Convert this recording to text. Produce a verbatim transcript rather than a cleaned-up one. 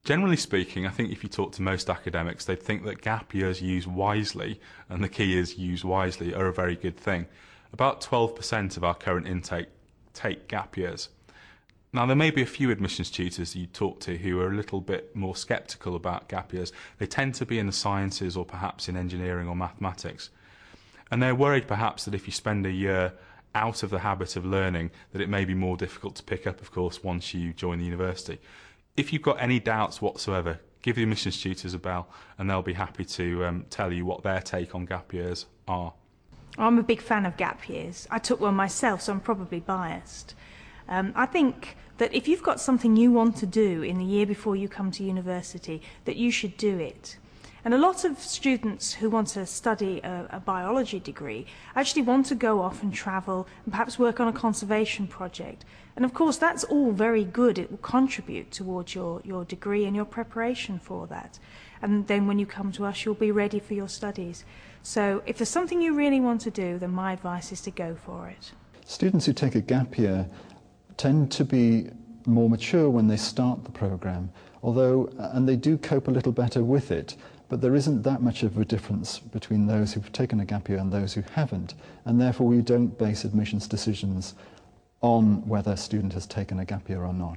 Generally speaking, I think if you talk to most academics, they'd think that gap years used wisely, and the key is used wisely, are a very good thing. About twelve percent of our current intake take gap years. Now, there may be a few admissions tutors you talk to who are a little bit more sceptical about gap years. They tend to be in the sciences or perhaps in engineering or mathematics. And they're worried perhaps that if you spend a year out of the habit of learning, that it may be more difficult to pick up, of course, once you join the university. If you've got any doubts whatsoever, give the admissions tutors a bell and they'll be happy to um, tell you what their take on gap years are. I'm a big fan of gap years. I took one myself, so I'm probably biased. Um, I think that if you've got something you want to do in the year before you come to university, that you should do it. And a lot of students who want to study a, a biology degree actually want to go off and travel and perhaps work on a conservation project. And of course that's all very good. It will contribute towards your, your degree and your preparation for that. And then when you come to us, you'll be ready for your studies. So if there's something you really want to do, then my advice is to go for it. Students who take a gap year tend to be more mature when they start the programme, although, and they do cope a little better with it, but there isn't that much of a difference between those who've taken a gap year and those who haven't, and therefore we don't base admissions decisions on whether a student has taken a gap year or not.